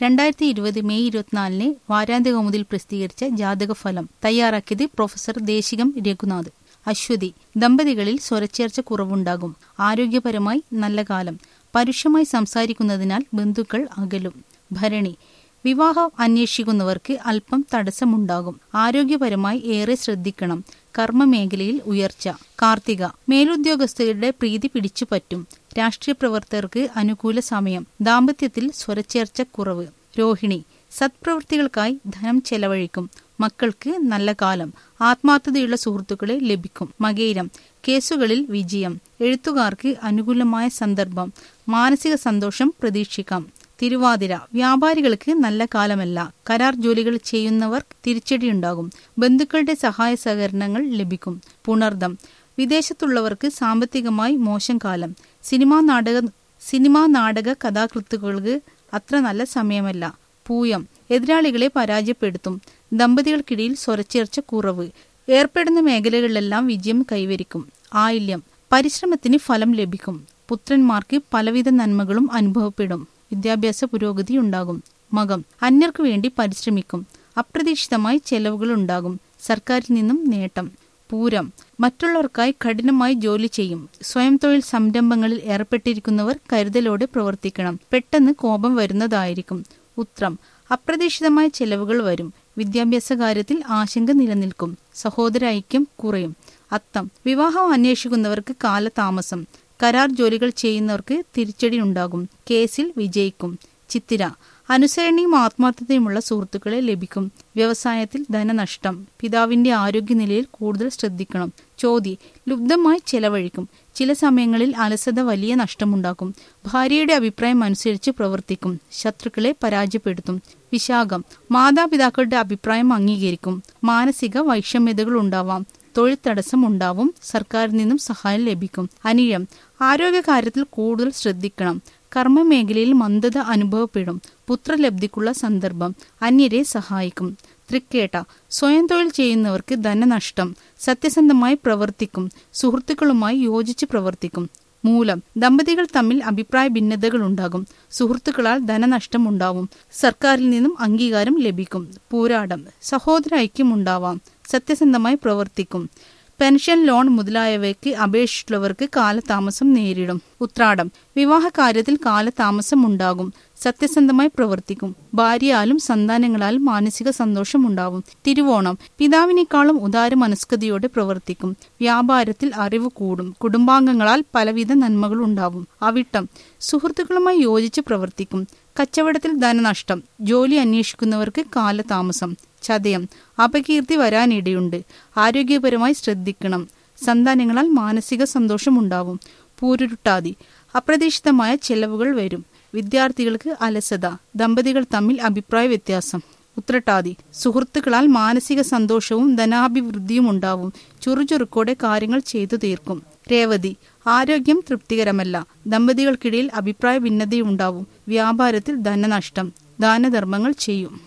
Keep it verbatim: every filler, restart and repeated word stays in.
രണ്ടായിരത്തി ഇരുപത് മെയ് ഇരുപത്തിനാലിന് വാരാന്ത്യ കൗമുദിൽ പ്രസിദ്ധീകരിച്ച ജാതകഫലം തയ്യാറാക്കിയത് പ്രൊഫസർ ദേശികം രഘുനാഥ്. അശ്വതി ദമ്പതികളിൽ സ്വരച്ചേർച്ച കുറവുണ്ടാകും. ആരോഗ്യപരമായി നല്ല കാലം. പരുഷമായി സംസാരിക്കുന്നതിനാൽ ബന്ധുക്കൾ അകലും. ഭരണി വിവാഹം അന്വേഷിക്കുന്നവർക്ക് അല്പം തടസ്സമുണ്ടാകും. ആരോഗ്യപരമായി ഏറെ ശ്രദ്ധിക്കണം. കർമ്മമേഖലയിൽ ഉയർച്ച. കാർത്തിക മേലുദ്യോഗസ്ഥരുടെ പ്രീതി പിടിച്ചുപറ്റും. രാഷ്ട്രീയ പ്രവർത്തകർക്ക് അനുകൂല സമയം. ദാമ്പത്യത്തിൽ സ്വരച്ചേർച്ച കുറവ്. രോഹിണി സത്പ്രവൃത്തികൾക്കായി ധനം ചെലവഴിക്കും. മക്കൾക്ക് നല്ല കാലം. ആത്മാർത്ഥതയുള്ള സുഹൃത്തുക്കളെ ലഭിക്കും. മകയിരം കേസുകളിൽ വിജയം. എഴുത്തുകാർക്ക് അനുകൂലമായ സന്ദർഭം. മാനസിക സന്തോഷം പ്രതീക്ഷിക്കാം. തിരുവാതിര വ്യാപാരികൾക്ക് നല്ല കാലമല്ല. കരാർ ജോലികൾ ചെയ്യുന്നവർ തിരിച്ചടിയുണ്ടാകും. ബന്ധുക്കളുടെ സഹായ സഹകരണങ്ങൾ ലഭിക്കും. പുണർദം വിദേശത്തുള്ളവർക്ക് സാമ്പത്തികമായി മോശം കാലം. സിനിമാ നാടക സിനിമാ നാടക കഥാകൃത്തുക്കൾക്ക് അത്ര നല്ല സമയമല്ല. പൂയം എതിരാളികളെ പരാജയപ്പെടുത്തും. ദമ്പതികൾക്കിടയിൽ സ്വരച്ചേർച്ച കുറവ്. ഏർപ്പെടുന്ന മേഖലകളിലെല്ലാം വിജയം കൈവരിക്കും. ആയില്യം പരിശ്രമത്തിന് ഫലം ലഭിക്കും. പുത്രന്മാർക്ക് പലവിധ നന്മകളും അനുഭവപ്പെടും. വിദ്യാഭ്യാസ പുരോഗതി ഉണ്ടാകും. മകം അന്യർക്കു വേണ്ടി പരിശ്രമിക്കും. അപ്രതീക്ഷിതമായി ചെലവുകൾ ഉണ്ടാകും. സർക്കാരിൽ നിന്നും നേട്ടം. പൂരം മറ്റുള്ളവർക്കായി കഠിനമായി ജോലി ചെയ്യും. സ്വയം തൊഴിൽ സംരംഭങ്ങളിൽ ഏർപ്പെട്ടിരിക്കുന്നവർ കരുതലോടെ പ്രവർത്തിക്കണം. പെട്ടെന്ന് കോപം വരുന്നതായിരിക്കും. ഉത്രം അപ്രതീക്ഷിതമായ ചെലവുകൾ വരും. വിദ്യാഭ്യാസ കാര്യത്തിൽ ആശങ്ക നിലനിൽക്കും. സഹോദര ഐക്യം കുറയും. അത്തം വിവാഹം അന്വേഷിക്കുന്നവർക്ക് കാലതാമസം. കരാർ ജോലികൾ ചെയ്യുന്നവർക്ക് തിരിച്ചടി ഉണ്ടാകും. കേസിൽ വിജയിക്കും. ചിത്തിര അനുസരണയും ആത്മാർത്ഥതയുമുള്ള സുഹൃത്തുക്കളെ ലഭിക്കും. വ്യവസായത്തിൽ ധനനഷ്ടം. പിതാവിന്റെ ആരോഗ്യനിലയിൽ കൂടുതൽ ശ്രദ്ധിക്കണം. ചോതി ലുബ്ധമായി ചെലവഴിക്കും. ചില സമയങ്ങളിൽ അലസത വലിയ നഷ്ടമുണ്ടാക്കും. ഭാര്യയുടെ അഭിപ്രായം അനുസരിച്ച് പ്രവർത്തിക്കും. ശത്രുക്കളെ പരാജയപ്പെടുത്തും. വിശാഖം മാതാപിതാക്കളുടെ അഭിപ്രായം അംഗീകരിക്കും. മാനസിക വൈഷമ്യതകൾ ഉണ്ടാവാം. തൊഴിൽ തടസ്സം ഉണ്ടാവും. സർക്കാരിൽ നിന്നും സഹായം ലഭിക്കും. അനിഴം ആരോഗ്യകാര്യത്തിൽ കൂടുതൽ ശ്രദ്ധിക്കണം. കർമ്മമേഖലയിൽ മന്ദത അനുഭവപ്പെടും. പുത്രലബ്ധിക്കുള്ള സന്ദർഭം. അന്യരെ സഹായിക്കും. തൃക്കേട്ട സ്വയം തൊഴിൽ ചെയ്യുന്നവർക്ക് ധനനഷ്ടം. സത്യസന്ധമായി പ്രവർത്തിക്കും. സുഹൃത്തുക്കളുമായി യോജിച്ച് പ്രവർത്തിക്കും. മൂലം ദമ്പതികൾ തമ്മിൽ അഭിപ്രായ ഭിന്നതകൾ ഉണ്ടാകും. സുഹൃത്തുക്കളാൽ ധനനഷ്ടം ഉണ്ടാവും. സർക്കാരിൽ നിന്നും അംഗീകാരം ലഭിക്കും. പൂരാടം സഹോദര ഐക്യം ഉണ്ടാവാം. സത്യസന്ധമായി പ്രവർത്തിക്കും. പെൻഷൻ ലോൺ മുതലായവയ്ക്ക് അപേക്ഷിച്ചുള്ളവർക്ക് കാലതാമസം നേരിടും. ഉത്രാടം വിവാഹ കാര്യത്തിൽ കാലതാമസം ഉണ്ടാകും. സത്യസന്ധമായി പ്രവർത്തിക്കും. ഭാര്യയാലും സന്താനങ്ങളാലും മാനസിക സന്തോഷം ഉണ്ടാവും. തിരുവോണം പിതാവിനേക്കാളും ഉദാര മനസ്കതയോടെ പ്രവർത്തിക്കും. വ്യാപാരത്തിൽ അറിവ് കൂടും. കുടുംബാംഗങ്ങളാൽ പലവിധ നന്മകൾ ഉണ്ടാവും. അവിട്ടം സുഹൃത്തുക്കളുമായി യോജിച്ച് പ്രവർത്തിക്കും. കച്ചവടത്തിൽ ധനനഷ്ടം. ജോലി അന്വേഷിക്കുന്നവർക്ക് കാലതാമസം. ചതയം അപകീർത്തി വരാനിടയുണ്ട്. ആരോഗ്യപരമായി ശ്രദ്ധിക്കണം. സന്താനങ്ങളാൽ മാനസിക സന്തോഷം ഉണ്ടാവും. പൂരുരുട്ടാതി അപ്രതീക്ഷിതമായ ചെലവുകൾ വരും. വിദ്യാർത്ഥികൾക്ക് അലസത. ദമ്പതികൾ തമ്മിൽ അഭിപ്രായ വ്യത്യാസം. ഉത്രട്ടാതി സുഹൃത്തുക്കളാൽ മാനസിക സന്തോഷവും ധനാഭിവൃദ്ധിയും ഉണ്ടാവും. ചുറുചുറുക്കോടെ കാര്യങ്ങൾ ചെയ്തു തീർക്കും. രേവതി ആരോഗ്യം തൃപ്തികരമല്ല. ദമ്പതികൾക്കിടയിൽ അഭിപ്രായ ഭിന്നതയുണ്ടാവും. വ്യാപാരത്തിൽ ധനനഷ്ടം. ദാനധർമ്മങ്ങൾ ചെയ്യും.